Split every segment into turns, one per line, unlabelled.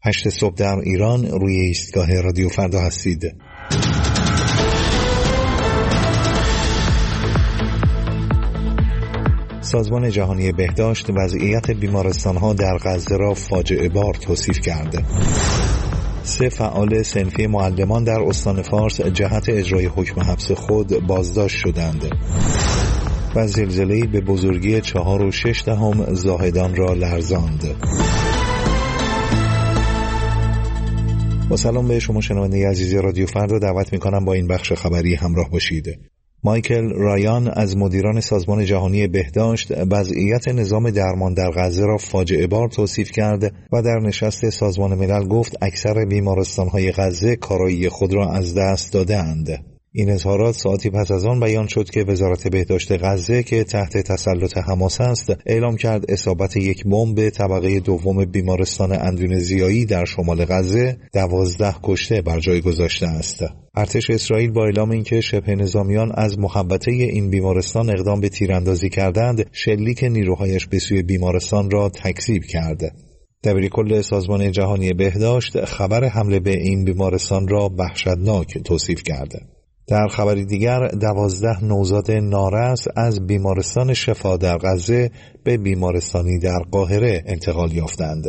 8 صبح در ایران، روی ایستگاه رادیو فردا هستید. سازمان جهانی بهداشت وضعیت بیمارستان‌ها در غزه را فاجعه بار توصیف کرده. 3 فعال صنفی معلمان در استان فارس جهت اجرای حکم حبس خود بازداشت شدند. و زلزله‌ای به بزرگی 4.6 زاهدان را لرزاند. با سلام به شما شنونده عزیز رادیو فردا، دعوت می‌کنم با این بخش خبری همراه باشید. مایکل رایان از مدیران سازمان جهانی بهداشت وضعیت نظام درمان در غزه را فاجعه بار توصیف کرد و در نشست سازمان ملل گفت اکثر بیمارستان‌های غزه کارایی خود را از دست داده‌اند. این اظهارات ساعتی پس از آن بیان شد که وزارت بهداشت غزه که تحت تسلط حماس است اعلام کرد اصابت یک بمب به طبقه دوم بیمارستان اندونزیایی در شمال غزه 12 کشته بر جای گذاشته است. ارتش اسرائیل با اعلام اینکه شبه نظامیان از محوطه این بیمارستان اقدام به تیراندازی کردند، شلیک نیروهایش به سوی بیمارستان را تکذیب کرد. دبیرکل سازمان جهانی بهداشت خبر حمله به این بیمارستان را وحشتناک توصیف کرد. در خبری دیگر 12 نوزاد نارس از بیمارستان شفا در غزه به بیمارستانی در قاهره انتقال یافتند.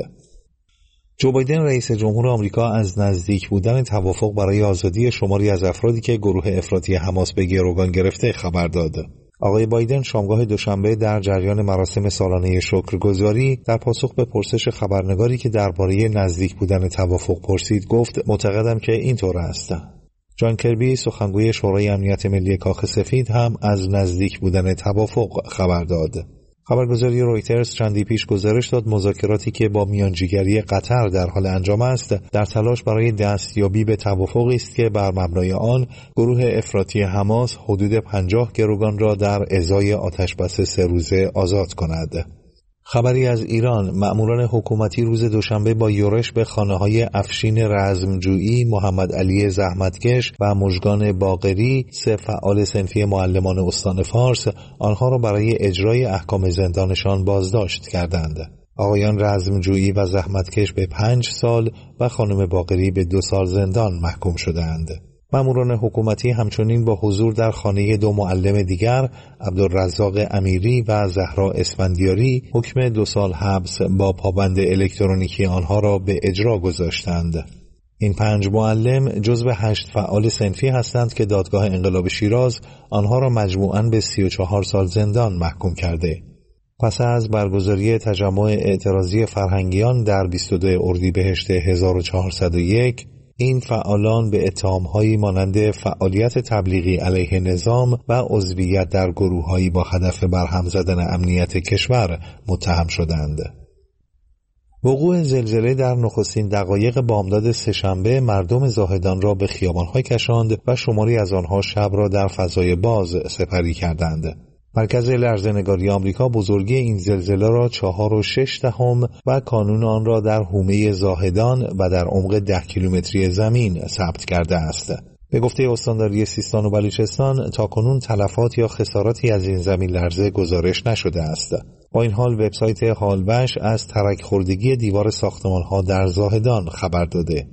جو بایدن رئیس جمهور آمریکا از نزدیک بودن توافق برای آزادی شماری از افرادی که گروه افراطی حماس به گروگان گرفته خبر داد. آقای بایدن شامگاه دوشنبه در جریان مراسم سالانه شکرگزاری در پاسخ به پرسش خبرنگاری که درباره نزدیک بودن توافق پرسید گفت معتقدم که اینطور است. جان کربی سخنگوی شورای امنیت ملی کاخ سفید هم از نزدیک بودن توافق خبر داد. خبرگزاری رویترز چندی پیش گزارش داد مذاکراتی که با میانجیگری قطر در حال انجام است در تلاش برای دستیابی به توافقی است که بر مبنای آن گروه افراطی حماس حدود 50 گروگان را در ازای آتشبس 3 روزه آزاد کند. خبری از ایران، مأموران حکومتی روز دوشنبه با یورش به خانه‌های افشین رزمجویی، محمد علی زحمتکش و مژگان باقری، 3 فعال صنفی معلمان استان فارس، آنها را برای اجرای احکام زندانشان بازداشت کردند. آقایان رزمجویی و زحمتکش به 5 سال و خانم باقری به 2 سال زندان محکوم شدند. مأموران حکومتی همچنین با حضور در خانه 2 معلم دیگر، عبدالرزاق امیری و زهرا اسفندیاری، حکم 2 سال حبس با پابند الکترونیکی آنها را به اجرا گذاشتند. این 5 معلم جزو 8 فعال صنفی هستند که دادگاه انقلاب شیراز آنها را مجموعاً به 34 سال زندان محکوم کرده. پس از برگزاری تجمع اعتراضی فرهنگیان در 22 اردیبهشت 1401، این فعالان به اتهام‌هایی مانند فعالیت تبلیغی علیه نظام و عضویت در گروه‌هایی با هدف برهم زدن امنیت کشور متهم شدند. وقوع زلزله در نخستین دقایق بامداد سه‌شنبه مردم زاهدان را به خیابان‌ها کشاند و شماری از آنها شب را در فضای باز سپری کردند. مرکز لرزه‌نگاری آمریکا بزرگی این زلزله را 4.6 و کانون آن را در حومه زاهدان و در عمق 10 کیلومتری زمین ثبت کرده است. به گفته استانداری سیستان و بلوچستان تاکنون تلفات یا خساراتی از این زمین لرزه گزارش نشده است. با این حال وبسایت حالوش از ترک خوردگی دیوار ساختمان‌ها در زاهدان خبر داده.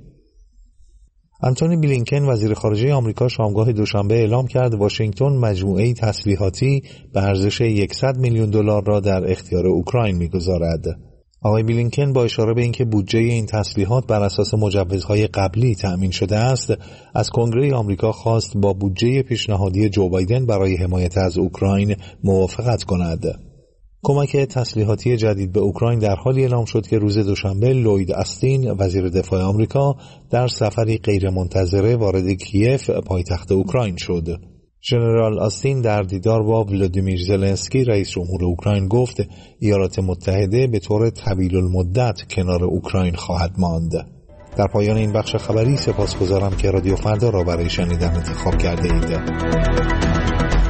آنتونی بلینکن وزیر خارجه آمریکا شامگاه دوشنبه اعلام کرد واشنگتن مجموعه‌ای تسلیحاتی به ارزش 100 میلیون دلار را در اختیار اوکراین می‌گذارد. آقای بلینکن با اشاره به اینکه بودجه این تسلیحات بر اساس مجوزهای قبلی تأمین شده است، از کنگره آمریکا خواست با بودجه پیشنهادی جو بایدن برای حمایت از اوکراین موافقت کند. کمک تسلیحاتی جدید به اوکراین در حالی اعلام شد که روز دوشنبه لوید استین وزیر دفاع آمریکا در سفری غیرمنتظره وارد کیف پایتخت اوکراین شد. ژنرال آستین در دیدار با ولادیمیر زلنسکی رئیس جمهور اوکراین گفت ایالات متحده به طور طویل المدت کنار اوکراین خواهد ماند. در پایان این بخش خبری سپاسگزارم که رادیو فردا را برای شنیدن انتخاب کرده اید.